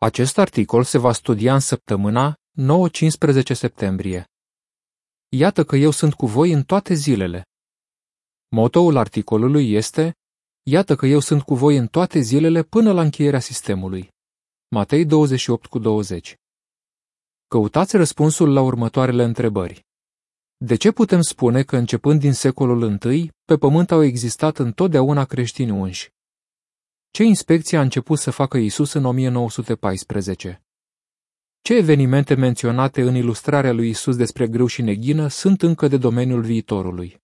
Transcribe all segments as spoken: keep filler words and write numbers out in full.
Acest articol se va studia în săptămâna nouă cincisprezece septembrie. Iată că eu sunt cu voi în toate zilele. Motoul articolului este: Iată că eu sunt cu voi în toate zilele până la încheierea sistemului. Matei douăzeci și opt cu douăzeci. Căutați răspunsul la următoarele întrebări. De ce putem spune că începând din secolul întâi, pe pământ au existat întotdeauna creștini unși? Ce inspecție a început să facă Iisus în o mie nouă sute paisprezece? Ce evenimente menționate în ilustrarea lui Iisus despre grâu și neghină sunt încă de domeniul viitorului?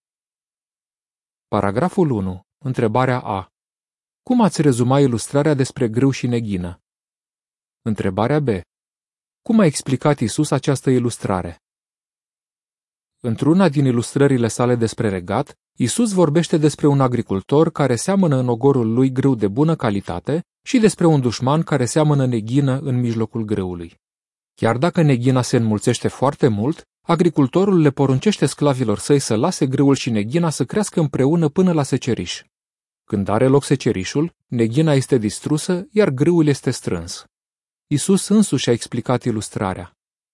Paragraful unu. Întrebarea A. Cum ați rezuma ilustrarea despre grâu și neghină? Întrebarea B. Cum a explicat Iisus această ilustrare? Într-una din ilustrările sale despre regat, Iisus vorbește despre un agricultor care seamănă în ogorul lui grâu de bună calitate și despre un dușman care seamănă neghină în mijlocul grâului. Chiar dacă neghina se înmulțește foarte mult, agricultorul le poruncește sclavilor săi să lase grâul și neghina să crească împreună până la seceriș. Când are loc secerișul, neghina este distrusă, iar grâul este strâns. Iisus însuși a explicat ilustrarea.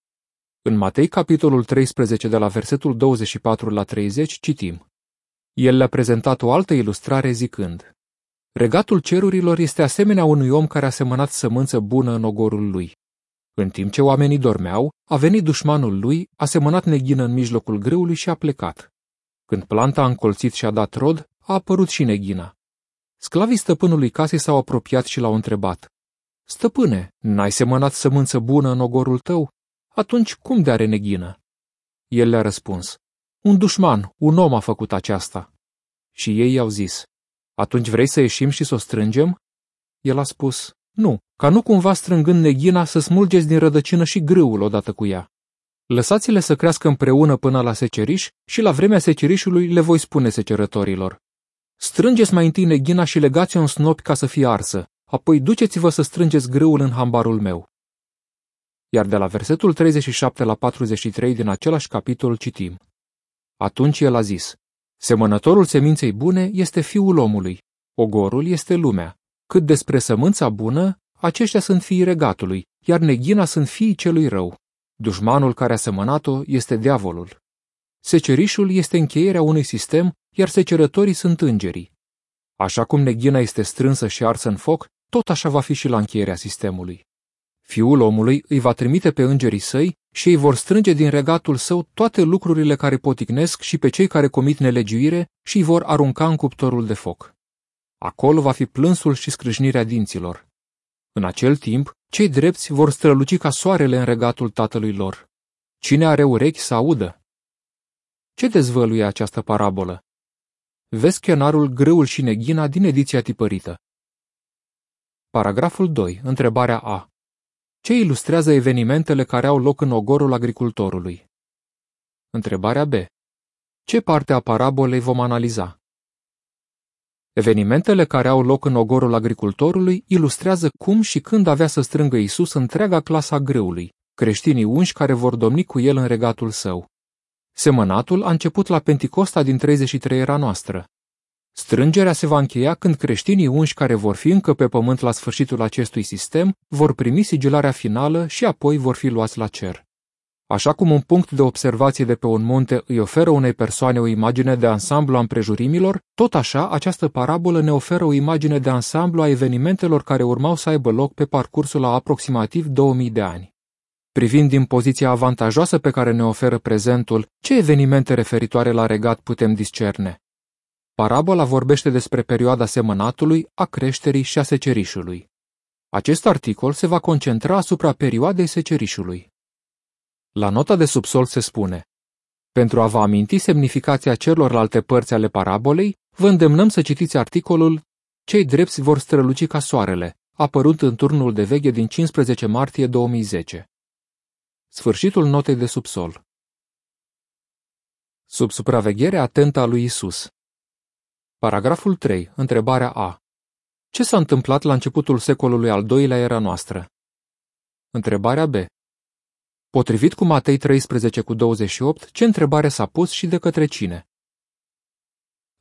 În Matei, capitolul treisprezece, de la versetul douăzeci și patru la treizeci, citim: El le-a prezentat o altă ilustrare zicând: Regatul cerurilor este asemenea unui om care a semănat sămânță bună în ogorul lui. În timp ce oamenii dormeau, a venit dușmanul lui, a semănat neghină în mijlocul grâului și a plecat. Când planta a încolțit și a dat rod, a apărut și neghina. Sclavii stăpânului casei s-au apropiat și l-au întrebat: Stăpâne, n-ai semănat sămânță bună în ogorul tău? Atunci cum de are neghină? El le-a răspuns: Un dușman, un om a făcut aceasta. Și ei i-au zis: Atunci vrei să ieșim și să o strângem? El a spus: Nu, ca nu cumva strângând neghina să smulgeți din rădăcină și grâul odată cu ea. Lăsați-le să crească împreună până la seceriș și la vremea secerișului le voi spune secerătorilor: Strângeți mai întâi neghina și legați-o în snopi ca să fie arsă, apoi duceți-vă să strângeți grâul în hambarul meu. Iar de la versetul treizeci și șapte la patruzeci și trei din același capitol citim: Atunci el a zis: Semănătorul seminței bune este fiul omului, ogorul este lumea. Cât despre sămânța bună, aceștia sunt fiii regatului, iar neghina sunt fiii celui rău. Dușmanul care a semănat-o este diavolul. Secerișul este încheierea unui sistem, iar secerătorii sunt îngerii. Așa cum neghina este strânsă și arsă în foc, tot așa va fi și la încheierea sistemului. Fiul omului îi va trimite pe îngerii săi și ei vor strânge din regatul său toate lucrurile care poticnesc și pe cei care comit nelegiuire și îi vor arunca în cuptorul de foc. Acolo va fi plânsul și scrâșnirea dinților. În acel timp, cei drepți vor străluci ca soarele în regatul tatălui lor. Cine are urechi să audă? Ce dezvăluie această parabolă? Vezi scenarul Grâul și neghina din ediția tipărită. Paragraful doi. Întrebarea A. Ce ilustrează evenimentele care au loc în ogorul agricultorului? Întrebarea B. Ce parte a parabolei vom analiza? Evenimentele care au loc în ogorul agricultorului ilustrează cum și când avea să strângă Iisus întreaga clasă a grâului, creștinii unși care vor domni cu el în regatul său. Semănatul a început la Pentecosta din treizeci și trei era noastră. Strângerea se va încheia când creștinii unși care vor fi încă pe pământ la sfârșitul acestui sistem vor primi sigilarea finală și apoi vor fi luați la cer. Așa cum un punct de observație de pe un munte îi oferă unei persoane o imagine de ansamblu a împrejurimilor, tot așa această parabolă ne oferă o imagine de ansamblu a evenimentelor care urmau să aibă loc pe parcursul a aproximativ două mii de ani. Privind din poziția avantajoasă pe care ne oferă prezentul, ce evenimente referitoare la regat putem discerne? Parabola vorbește despre perioada semănatului, a creșterii și a secerișului. Acest articol se va concentra asupra perioadei secerișului. La nota de subsol se spune: Pentru a vă aminti semnificația celorlalte părți ale parabolei, vă îndemnăm să citiți articolul Cei drepți vor străluci ca soarele, apărut în turnul de veche din cincisprezece martie două mii zece. Sfârșitul notei de subsol. Sub supraveghere atentă a lui Iisus. Paragraful trei. Întrebarea A. Ce s-a întâmplat la începutul secolului al doilea era noastră? Întrebarea B. Potrivit cu Matei treisprezece cu douăzeci și opt, ce întrebare s-a pus și de către cine?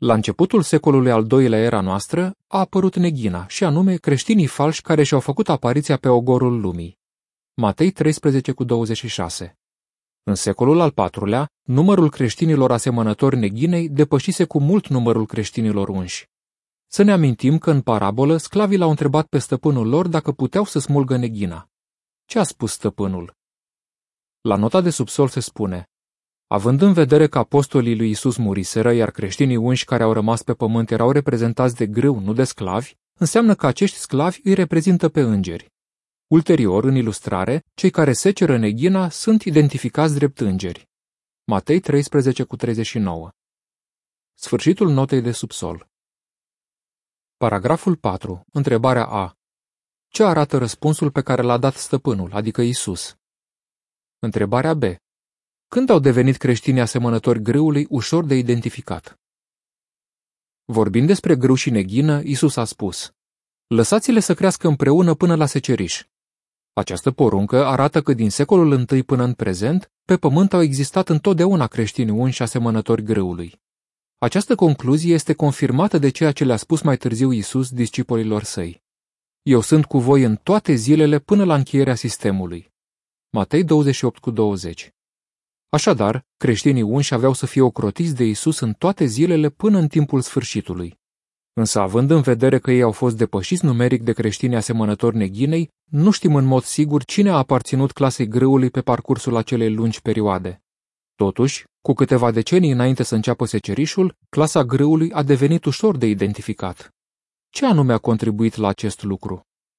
La începutul secolului al doilea era noastră a apărut neghina, și anume creștinii falși care și-au făcut apariția pe ogorul lumii. Matei treisprezece cu douăzeci și șase. În secolul al patrulea, numărul creștinilor asemănători neghinei depășise cu mult numărul creștinilor unși. Să ne amintim că în parabolă sclavii l-au întrebat pe stăpânul lor dacă puteau să smulgă neghina. Ce a spus stăpânul? La nota de subsol se spune: având în vedere că apostolii lui Isus muriseră, iar creștinii unși care au rămas pe pământ erau reprezentați de grâu, nu de sclavi, înseamnă că acești sclavi îi reprezintă pe îngeri. Ulterior, în ilustrare, cei care seceră neghina sunt identificați drept îngeri. Matei treisprezece cu treizeci și nouă. Sfârșitul notei de subsol. Paragraful patru. Întrebarea A. Ce arată răspunsul pe care l-a dat stăpânul, adică Isus? Întrebarea B. Când au devenit creștinii asemănători grâului ușor de identificat? Vorbind despre grâu și neghină, Isus a spus: lăsați-le să crească împreună până la seceriș. Această poruncă arată că din secolul întâi până în prezent, pe pământ au existat întotdeauna creștini unși asemănători grâului. Această concluzie este confirmată de ceea ce le-a spus mai târziu Isus discipolilor săi: eu sunt cu voi în toate zilele până la încheierea sistemului. Matei douăzeci și opt cu douăzeci. Așadar, creștinii unși aveau să fie ocrotiți de Isus în toate zilele până în timpul sfârșitului. Însă, având în vedere că ei au fost depășiți numeric de creștini asemănători neghinei, nu știm în mod sigur cine a aparținut clasei grâului pe parcursul acelei lungi perioade. Totuși, cu câteva decenii înainte să înceapă secerișul, clasa grâului a devenit ușor de identificat. Ce anume a contribuit la acest lucru?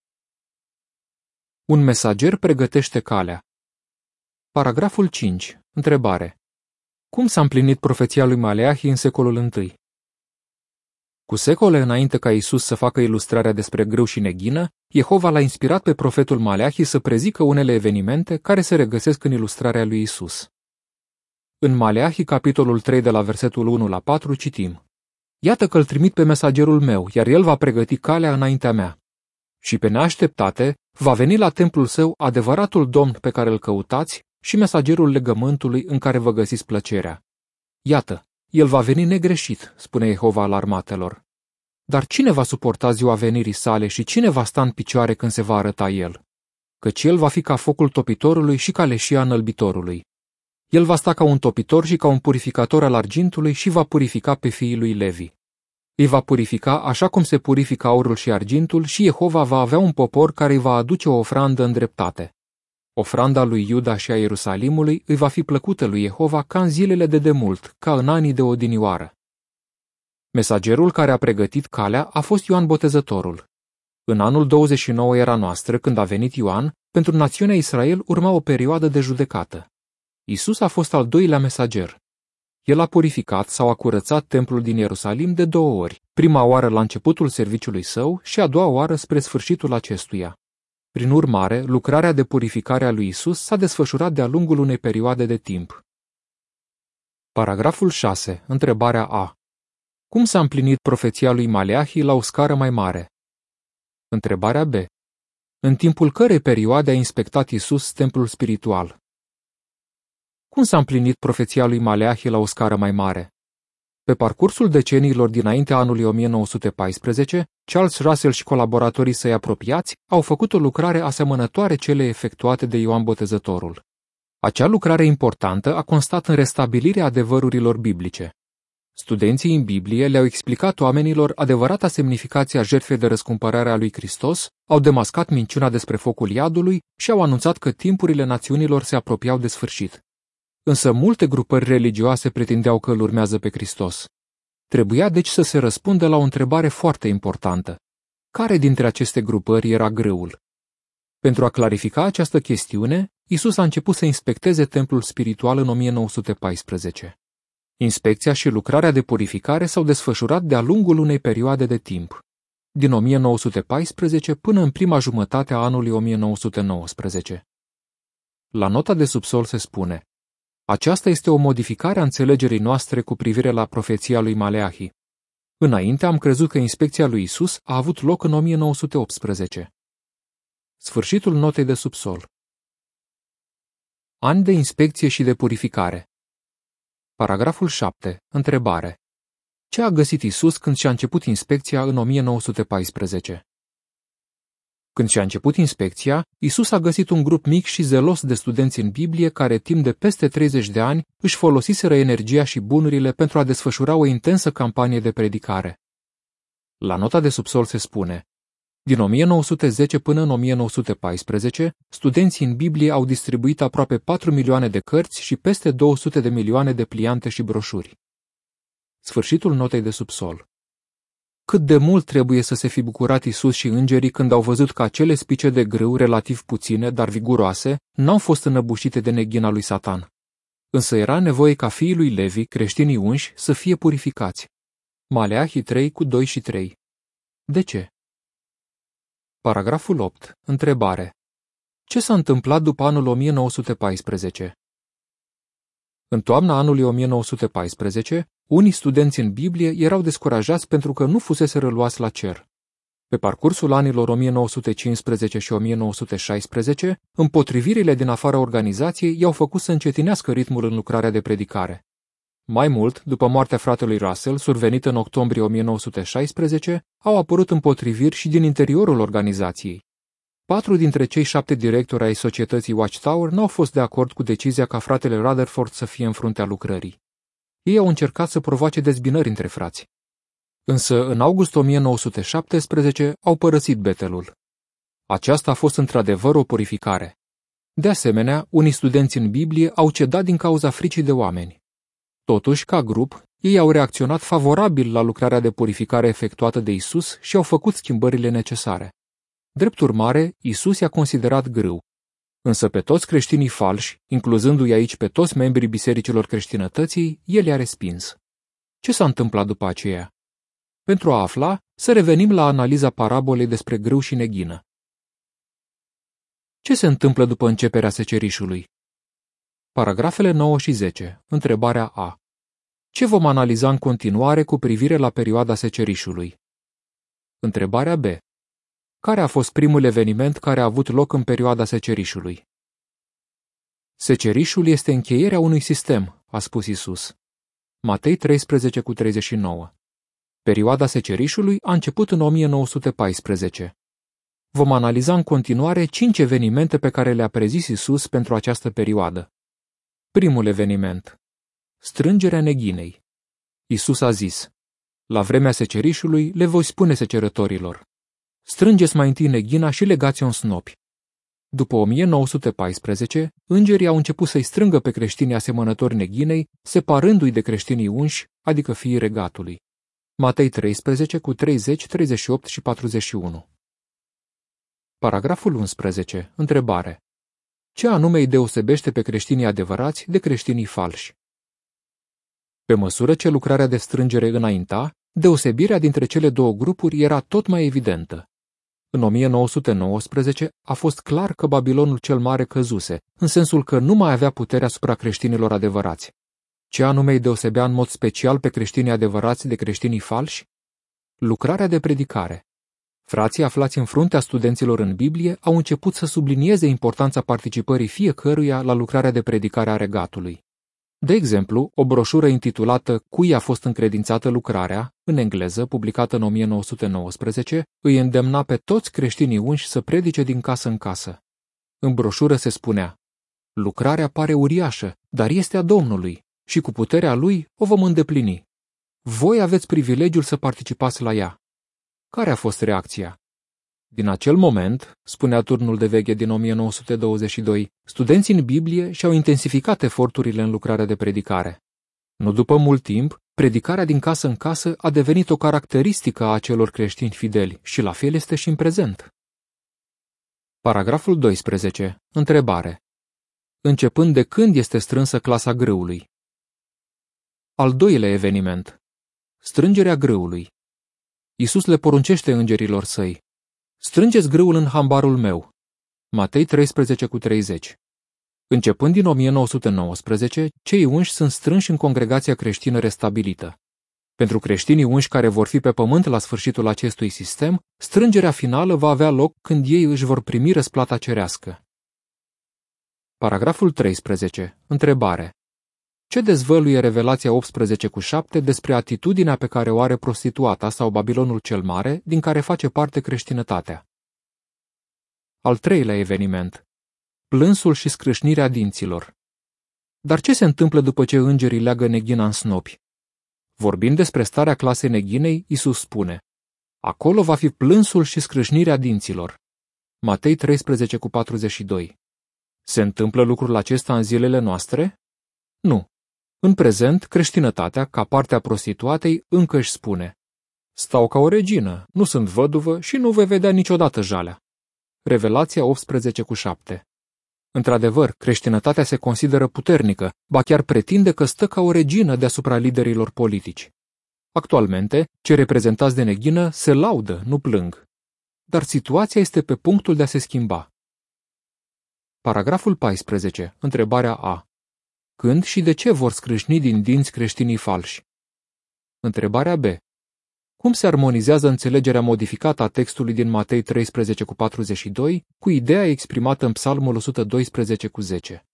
Un mesager pregătește calea. Paragraful cinci. Întrebare. Cum s-a împlinit profeția lui Maleahi în secolul întâi? Cu secole înainte ca Isus să facă ilustrarea despre grâu și neghină, Jehova l-a inspirat pe profetul Maleahi să prezică unele evenimente care se regăsesc în ilustrarea lui Isus. În Maleahi, capitolul trei, de la versetul unu la patru, citim: iată că îl trimit pe mesagerul meu, iar el va pregăti calea înaintea mea. Și pe neașteptate va veni la templul său adevăratul Domn pe care îl căutați și mesagerul legământului în care vă găsiți plăcerea. Iată, el va veni negreșit, spune Jehova al armatelor. Dar cine va suporta ziua venirii sale și cine va sta în picioare când se va arăta el? Căci el va fi ca focul topitorului și ca leșia înălbitorului. El va sta ca un topitor și ca un purificator al argintului și va purifica pe fiii lui Levi. Îi va purifica așa cum se purifică aurul și argintul și Jehova va avea un popor care îi va aduce o ofrandă în dreptate. Ofranda lui Iuda și a Ierusalimului îi va fi plăcută lui Jehova ca în zilele de demult, ca în anii de odinioară. Mesagerul care a pregătit calea a fost Ioan Botezătorul. În anul douăzeci și nouă era noastră, când a venit Ioan, pentru națiunea Israel urma o perioadă de judecată. Isus a fost al doilea mesager. El a purificat sau a curățat templul din Ierusalim de două ori, prima oară la începutul serviciului său și a doua oară spre sfârșitul acestuia. Prin urmare, lucrarea de purificare a lui Isus s-a desfășurat de-a lungul unei perioade de timp. Paragraful șase. Întrebarea A. Cum s-a împlinit profeția lui Maleahi la o scară mai mare? Întrebarea B. În timpul cărei perioade a inspectat Isus templul spiritual? Cum s-a împlinit profeția lui Maleahi la o scară mai mare? Pe parcursul deceniilor dinaintea anului o mie nouă sute paisprezece, Charles Russell și colaboratorii săi apropiați au făcut o lucrare asemănătoare celei efectuate de Ioan Botezătorul. Acea lucrare importantă a constat în restabilirea adevărurilor biblice. Studenții în Biblie le-au explicat oamenilor adevărata semnificație a jertfei de răscumpărare a lui Hristos, au demascat minciuna despre focul iadului și au anunțat că timpurile națiunilor se apropiau de sfârșit. Însă multe grupări religioase pretindeau că îl urmează pe Hristos. Trebuia deci să se răspundă la o întrebare foarte importantă. Care dintre aceste grupări era grâul? Pentru a clarifica această chestiune, Isus a început să inspecteze templul spiritual în o mie nouă sute paisprezece. Inspecția și lucrarea de purificare s-au desfășurat de-a lungul unei perioade de timp, din o mie nouă sute paisprezece până în prima jumătate a anului o mie nouă sute nouăsprezece. La nota de subsol se spune: aceasta este o modificare a înțelegerii noastre cu privire la profeția lui Maleahi. Înainte am crezut că inspecția lui Isus a avut loc în o mie nouă sute optsprezece. Sfârșitul notei de subsol. Ani de inspecție și de purificare. Paragraful șapte. Întrebare. Ce a găsit Isus când și-a început inspecția în o mie nouă sute paisprezece? Când și-a început inspecția, Isus a găsit un grup mic și zelos de studenți în Biblie care timp de peste treizeci de ani își folosiseră energia și bunurile pentru a desfășura o intensă campanie de predicare. La nota de subsol se spune: din o mie nouă sute zece până în o mie nouă sute paisprezece, studenții în Biblie au distribuit aproape patru milioane de cărți și peste două sute de milioane de pliante și broșuri. Sfârșitul notei de subsol. Cât de mult trebuie să se fi bucurat Isus și îngerii când au văzut că acele spice de grâu relativ puține, dar viguroase, n-au fost înăbușite de neghina lui Satan. Însă era nevoie ca fiii lui Levi, creștinii unși, să fie purificați. Maleahi trei cu doi și trei. De ce? Paragraful opt. Întrebare. Ce s-a întâmplat după anul o mie nouă sute paisprezece? În toamna anului o mie nouă sute paisprezece, unii studenți în Biblie erau descurajați pentru că nu fuseseră luați la cer. Pe parcursul anilor o mie nouă sute cincisprezece și o mie nouă sute șaisprezece, împotrivirile din afara organizației i-au făcut să încetinească ritmul în lucrarea de predicare. Mai mult, după moartea fratelui Russell, survenită în octombrie o mie nouă sute șaisprezece, au apărut împotriviri și din interiorul organizației. Patru dintre cei șapte directori ai societății Watchtower n-au fost de acord cu decizia ca fratele Rutherford să fie în fruntea lucrării. Ei au încercat să provoace dezbinări între frați. Însă, în august o mie nouă sute șaptesprezece, au părăsit Bethelul. Aceasta a fost într-adevăr o purificare. De asemenea, unii studenți în Biblie au cedat din cauza fricii de oameni. Totuși, ca grup, ei au reacționat favorabil la lucrarea de purificare efectuată de Isus și au făcut schimbările necesare. Drept urmare, Isus i-a considerat grâu. Însă pe toți creștinii falși, incluzându-i aici pe toți membrii bisericilor creștinătății, el i-a respins. Ce s-a întâmplat după aceea? Pentru a afla, să revenim la analiza parabolei despre grâu și neghină. Ce se întâmplă după începerea secerișului? Paragrafele nouă și zece. Întrebarea A. Ce vom analiza în continuare cu privire la perioada secerișului? Întrebarea B. Care a fost primul eveniment care a avut loc în perioada secerișului? Secerișul este încheierea unui sistem, a spus Isus. Matei treisprezece cu treizeci și nouă. Perioada secerișului a început în o mie nouă sute paisprezece. Vom analiza în continuare cinci evenimente pe care le-a prezis Isus pentru această perioadă. Primul eveniment. Strângerea neghinei. Isus a zis: la vremea secerișului le voi spune secerătorilor: strângeți mai întâi neghina și legați-o în snopi. După o mie nouă sute paisprezece, îngerii au început să-i strângă pe creștinii asemănători neghinei, separându-i de creștinii unși, adică fiii regatului. Matei treisprezece cu treizeci, treizeci și opt și patruzeci și unu. Paragraful unsprezece. Întrebare. Ce anume îi deosebește pe creștinii adevărați de creștinii falși? Pe măsură ce lucrarea de strângere înainta, deosebirea dintre cele două grupuri era tot mai evidentă. În o mie nouă sute nouăsprezece a fost clar că Babilonul cel Mare căzuse, în sensul că nu mai avea putere asupra creștinilor adevărați. Ce anume îi deosebea în mod special pe creștinii adevărați de creștinii falși? Lucrarea de predicare. Frații aflați în fruntea studenților în Biblie au început să sublinieze importanța participării fiecăruia la lucrarea de predicare a regatului. De exemplu, o broșură intitulată Cui a fost încredințată lucrarea, în engleză, publicată în o mie nouă sute nouăsprezece, îi îndemna pe toți creștinii unși să predice din casă în casă. În broșură se spunea: lucrarea pare uriașă, dar este a Domnului și cu puterea Lui o vom îndeplini. Voi aveți privilegiul să participați la ea. Care a fost reacția? Din acel moment, spunea turnul de veche din o mie nouă sute douăzeci și doi, studenții în Biblie și-au intensificat eforturile în lucrarea de predicare. Nu după mult timp, predicarea din casă în casă a devenit o caracteristică a acelor creștini fideli și la fel este și în prezent. Paragraful doisprezece. Întrebare. Începând de când este strânsă clasa grâului? Al doilea eveniment. Strângerea grâului. Isus le poruncește îngerilor săi: strângeți grâul în hambarul meu. Matei treisprezece cu treizeci. Începând din o mie nouă sute nouăsprezece, cei unși sunt strânși în congregația creștină restabilită. Pentru creștinii unși care vor fi pe pământ la sfârșitul acestui sistem, strângerea finală va avea loc când ei își vor primi răsplata cerească. Paragraful treisprezece. Întrebare. Ce dezvăluie Revelația optsprezece cu șapte despre atitudinea pe care o are prostituata sau Babilonul cel Mare, din care face parte creștinătatea? Al treilea eveniment. Plânsul și scrâșnirea dinților. Dar ce se întâmplă după ce îngerii leagă neghina în snopi? Vorbind despre starea clasei neghinei, Iisus spune: acolo va fi plânsul și scrâșnirea dinților. Matei treisprezece cu patruzeci și doi. Se întâmplă lucrul acesta în zilele noastre? Nu. În prezent, creștinătatea, ca parte a prostituatei, încă își spune: stau ca o regină, nu sunt văduvă și nu vei vedea niciodată jalea. Revelația optsprezece cu șapte. Într-adevăr, creștinătatea se consideră puternică, ba chiar pretinde că stă ca o regină deasupra liderilor politici. Actualmente, cei reprezentați de neghină se laudă, nu plâng. Dar situația este pe punctul de a se schimba. Paragraful paisprezece. Întrebarea A. Când și de ce vor scrâșni din dinți creștinii falși? Întrebarea B. Cum se armonizează înțelegerea modificată a textului din Matei treisprezece cu patruzeci și doi cu ideea exprimată în Psalmul o sută doisprezece cu zece?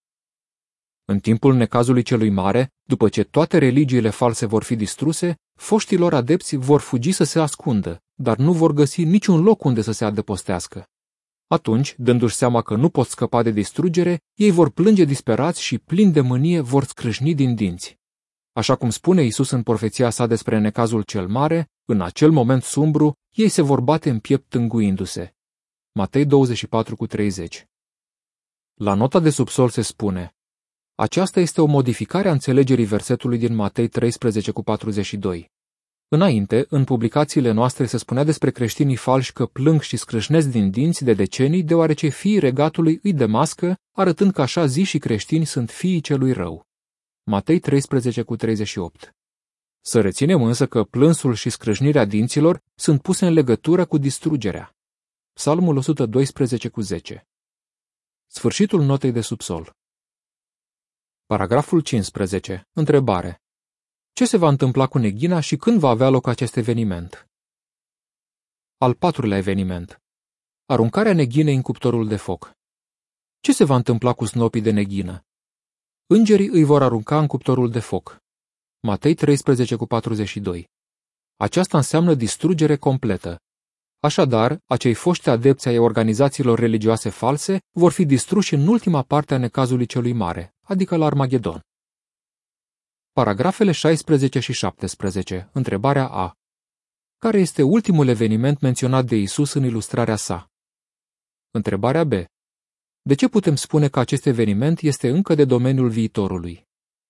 În timpul necazului celui mare, după ce toate religiile false vor fi distruse, foștilor adepți vor fugi să se ascundă, dar nu vor găsi niciun loc unde să se adăpostească. Atunci, dându-și seama că nu pot scăpa de distrugere, ei vor plânge disperați și, plini de mânie, vor scrâșni din dinți. Așa cum spune Iisus în profeția sa despre necazul cel mare, în acel moment sumbru, ei se vor bate în piept tânguindu-se. Matei douăzeci și patru cu treizeci. La nota de subsol se spune: aceasta este o modificare a înțelegerii versetului din Matei treisprezece cu patruzeci și doi. Înainte, în publicațiile noastre se spunea despre creștinii falși că plâng și scrâșnesc din dinți de decenii, deoarece fiii regatului îi demască, arătând că așa zi și creștini sunt fiii celui rău. Matei treisprezece cu treizeci și opt. Să reținem însă că plânsul și scrâșnirea dinților sunt puse în legătură cu distrugerea. Psalmul o sută doisprezece cu zece. Sfârșitul notei de subsol. Paragraful cincisprezece. Întrebare. Ce se va întâmpla cu neghina și când va avea loc acest eveniment? Al patrulea eveniment. Aruncarea neghinei în cuptorul de foc. Ce se va întâmpla cu snopii de neghină? Îngerii îi vor arunca în cuptorul de foc. Matei treisprezece cu patruzeci și doi. Aceasta înseamnă distrugere completă. Așadar, acei foști adepți ai organizațiilor religioase false vor fi distruși în ultima parte a necazului celui mare, adică la Armagedon. Paragrafele șaisprezece și șaptesprezece. Întrebarea A. Care este ultimul eveniment menționat de Iisus în ilustrarea sa? Întrebarea B. De ce putem spune că acest eveniment este încă de domeniul viitorului?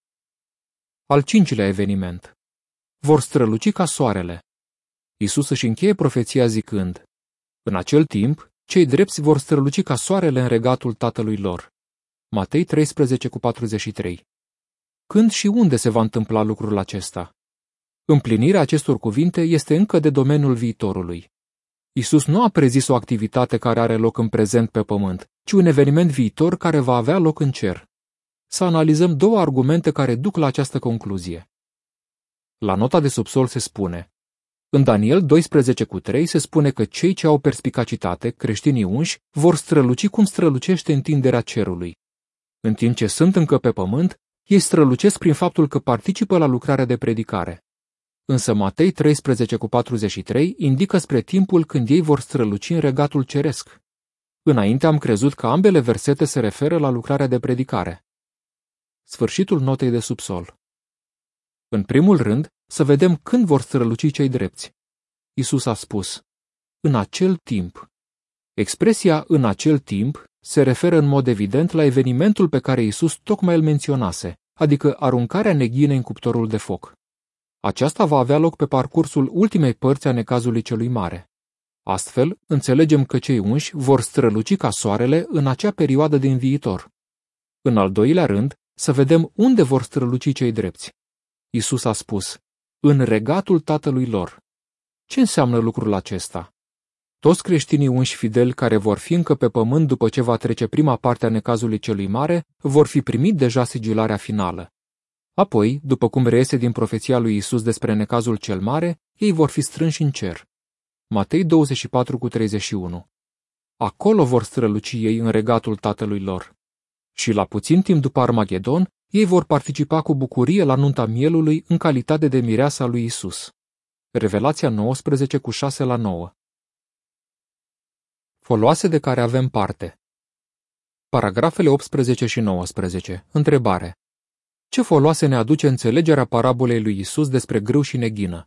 Al cincilea eveniment. Vor străluci ca soarele. Iisus își încheie profeția zicând: în acel timp, cei drepți vor străluci ca soarele în regatul Tatălui lor. Matei treisprezece cu patruzeci și trei. Când și unde se va întâmpla lucrul acesta? Împlinirea acestor cuvinte este încă de domeniul viitorului. Iisus nu a prezis o activitate care are loc în prezent pe pământ, ci un eveniment viitor care va avea loc în cer. Să analizăm două argumente care duc la această concluzie. La nota de subsol se spune: în Daniel doisprezece cu trei se spune că cei ce au perspicacitate, creștinii unși, vor străluci cum strălucește întinderea cerului. În timp ce sunt încă pe pământ, ei strălucesc prin faptul că participă la lucrarea de predicare. Însă Matei treisprezece cu patruzeci și trei indică spre timpul când ei vor străluci în regatul ceresc. Înainte am crezut că ambele versete se referă la lucrarea de predicare. Sfârșitul notei de subsol. În primul rând, să vedem când vor străluci cei drepți. Iisus a spus: în acel timp. Expresia în acel timp se referă în mod evident la evenimentul pe care Iisus tocmai îl menționase, adică aruncarea neghinei în cuptorul de foc. Aceasta va avea loc pe parcursul ultimei părți a necazului celui mare. Astfel, înțelegem că cei unși vor străluci ca soarele în acea perioadă din viitor. În al doilea rând, să vedem unde vor străluci cei drepți. Iisus a spus: în regatul Tatălui lor. Ce înseamnă lucrul acesta? Toți creștinii unși fideli care vor fi încă pe pământ după ce va trece prima parte a necazului celui mare, vor fi primit deja sigilarea finală. Apoi, după cum reiese din profeția lui Iisus despre necazul cel mare, ei vor fi strânși în cer. Matei douăzeci și patru cu treizeci și unu. Acolo vor străluci ei în regatul Tatălui lor. Și la puțin timp după Armagedon, Ei vor participa cu bucurie la nunta mielului în calitate de mireasa lui Isus. Revelația nouăsprezece cu șase la nouă. Foloase de care avem parte. Paragrafele optsprezece și nouăsprezece. Întrebare. Ce foloase ne aduce înțelegerea parabolei lui Isus despre grâu și neghină?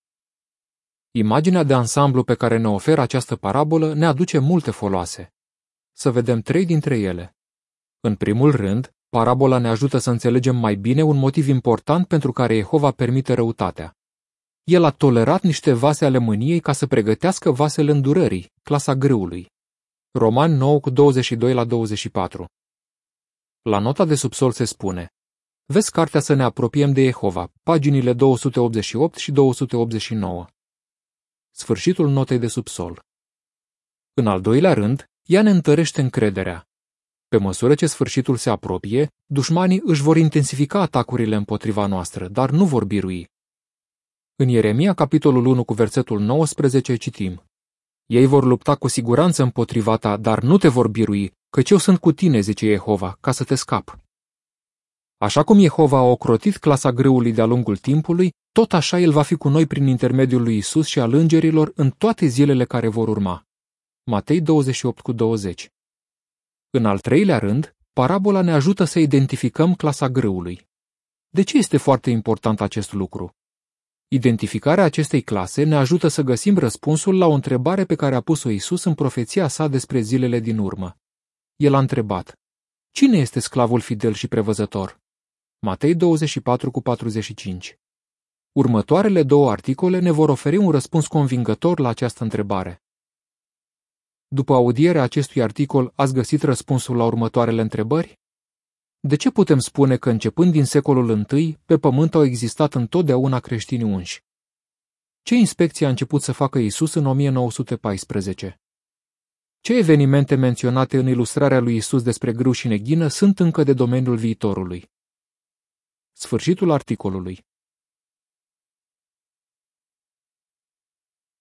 Imaginea de ansamblu pe care ne oferă această parabolă ne aduce multe foloase. Să vedem trei dintre ele. În primul rând, parabola ne ajută să înțelegem mai bine un motiv important pentru care Jehova permite răutatea. El a tolerat niște vase ale mâniei ca să pregătească vasele îndurării, clasa grâului. Romani nouă cu douăzeci și doi la douăzeci și patru. La nota de subsol se spune: vezi cartea Să ne apropiem de Jehova, paginile două sute optzeci și opt și două sute optzeci și nouă. Sfârșitul notei de subsol. În al doilea rând, ea ne întărește încrederea. Pe măsură ce sfârșitul se apropie, dușmanii își vor intensifica atacurile împotriva noastră, dar nu vor birui. În Ieremia, capitolul unu, cu versetul nouăsprezece, citim: ei vor lupta cu siguranță împotriva ta, dar nu te vor birui, căci eu sunt cu tine, zice Jehova, ca să te scap. Așa cum Jehova a ocrotit clasa grâului de-a lungul timpului, tot așa el va fi cu noi prin intermediul lui Isus și al îngerilor în toate zilele care vor urma. Matei douăzeci și opt cu douăzeci. În al treilea rând, parabola ne ajută să identificăm clasa grâului. De ce este foarte important acest lucru? Identificarea acestei clase ne ajută să găsim răspunsul la o întrebare pe care a pus-o Isus în profeția sa despre zilele din urmă. El a întrebat: cine este sclavul fidel și prevăzător? Matei douăzeci și patru cu patruzeci și cinci. Următoarele două articole ne vor oferi un răspuns convingător la această întrebare. După audierea acestui articol, ați găsit răspunsul la următoarele întrebări? De ce putem spune că începând din secolul întâi, pe pământ au existat întotdeauna creștini unși? Ce inspecție a început să facă Isus în o mie nouă sute paisprezece? Ce evenimente menționate în ilustrarea lui Isus despre grâu și neghină sunt încă de domeniul viitorului? Sfârșitul articolului.